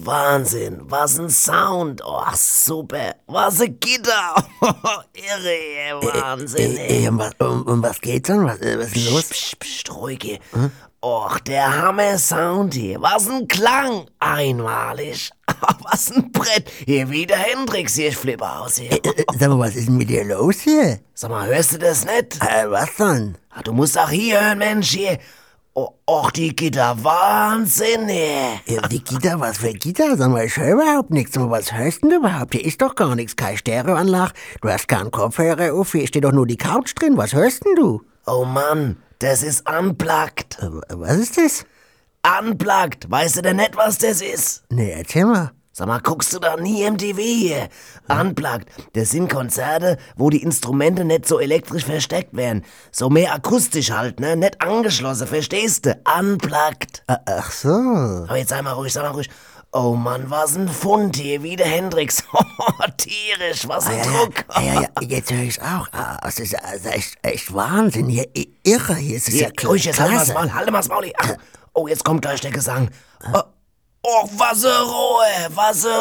Wahnsinn, was ein Sound. Oh, super, was ein Gitter. Irre, Wahnsinn. Um was geht's denn? Was ist denn los? Psst, ruhig. Och, der Hammer-Sound hier. Was ein Klang. Einmalig. Was ein Brett. Hier wie der Hendrix hier, ich flippe aus hier. Sag mal, was ist denn mit dir los hier? Sag mal, hörst du das nicht? Was denn? Du musst auch hier hören, Mensch, hier. Och, die Gitter, Wahnsinn hier. Ja, die Gitter, was für Gitter? Sag mal, ich höre überhaupt nichts. Sag mal, was hörst denn du überhaupt? Hier ist doch gar nichts, keine Stereoanlage. Du hast keinen Kopfhörer auf, hier steht doch nur die Couch drin. Was hörst denn du? Oh Mann, das ist unplugged. Was ist das? Unplugged, weißt du denn nicht, was das ist? Nee, erzähl mal. Sag mal, guckst du da nie MTV hier? Unplugged, das sind Konzerte, wo die Instrumente nicht so elektrisch versteckt werden. So mehr akustisch halt, ne? Nicht angeschlossen, verstehst du? Unplugged. Ach so. Aber jetzt sei mal ruhig. Oh Mann, was ein Fund hier, wie der Hendrix. Tierisch, was ein Druck. Ja, jetzt höre ich's auch. Es ist echt Wahnsinn. Hier, irre, hier ist es ja klasse. Ruhig, jetzt halt mal das Maul. Oh, jetzt kommt gleich der Gesang. Oh, Wasserruhe.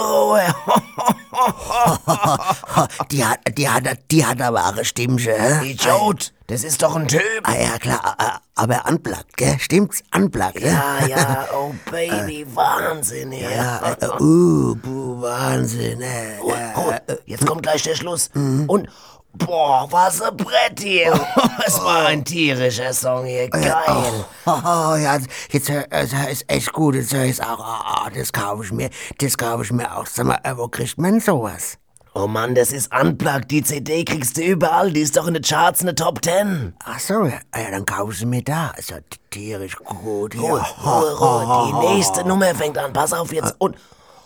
Die hat aber auch eine Stimmchen, hä? Idiot, das ist doch ein Typ. Ja, klar, aber unplugged, gell? Stimmt's? Unplugged, ne? Ja, oh Baby, Wahnsinn, ja. Wahnsinn, Jetzt kommt gleich der Schluss. Und, boah, was ein Brett hier. Es war ein tierischer Song hier, geil. Ja, jetzt ist echt gut, jetzt höre ich's auch. Das kaufe ich mir auch. Sag mal, wo kriegt man sowas? Oh Mann, das ist Unplugged, die CD kriegst du überall, die ist doch in den Charts eine Top 10. Ach so, ja, dann kaufe ich sie mir da. Ist ja tierisch gut. Ruhe. Die nächste Nummer fängt an, pass auf jetzt. Und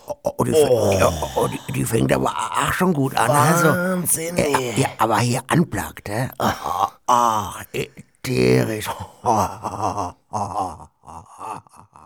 die fängt aber auch schon gut an. Wahnsinn, ja, aber hier unplugged, hä? Tierisch.